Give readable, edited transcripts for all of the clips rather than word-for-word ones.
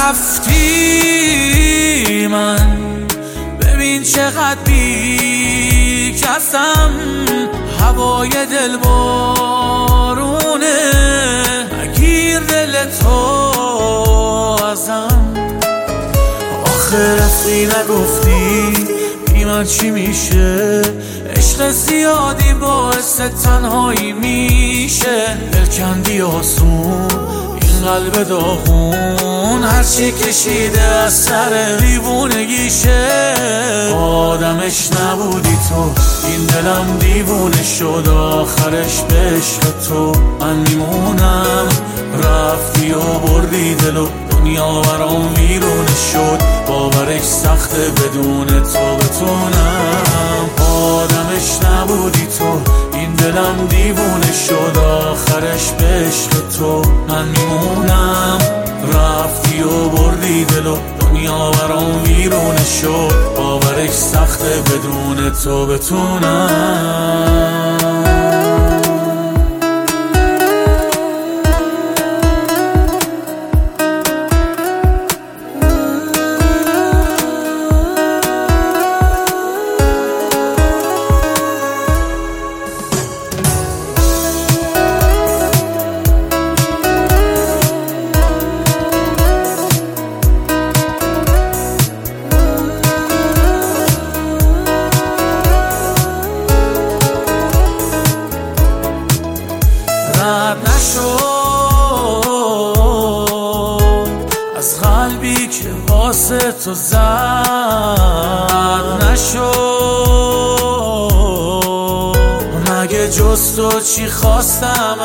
رفتی من ببین چقدر بی کسم، هوای دل بارونه بگیر دل تو ازم. آخه رفتی نگفتی بی من چی میشه، عشق زیادی باعث تنهایی میشه، دلکندی آسون این قلب داغون هرچی کشیده از سر دیوونگیشه. آدمش نبودی تو این دلم دیوونه شد، آخرش به عشق تو من میمونم. رفتی و بردی دلو دنیا برام ویرونه شد، باورش سخته بدون تو بتونم. آدمش نبودی تو این دلم دیوونه شد، آخرش به عشق تو من میمونم. رفتی و بردی دلو دنیا برام ویرونه شد، باورش سخته بدون تو بتونم. رد نشو از قلبی که واسه تو زد، نشو مگه جز تو چی خواستم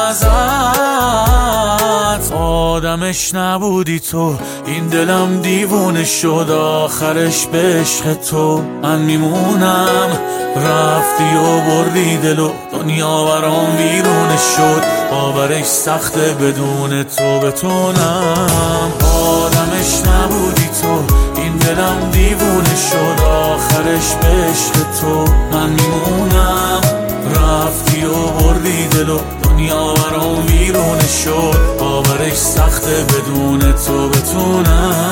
ازت. آدمش نبودی تو این دلم دیوونه شد، آخرش به عشق تو من میمونم. رفتی و بردی دلو دنیا برام ویرونه شد، باورش سخته بدون تو بتونم. آدمش نبودی تو این دلم دیوونه شد، آخرش به عشق تو من میمونم. رفتی و بردی دلو دنیا برام ویرونه شد، باورش سخته بدون تو بتونم.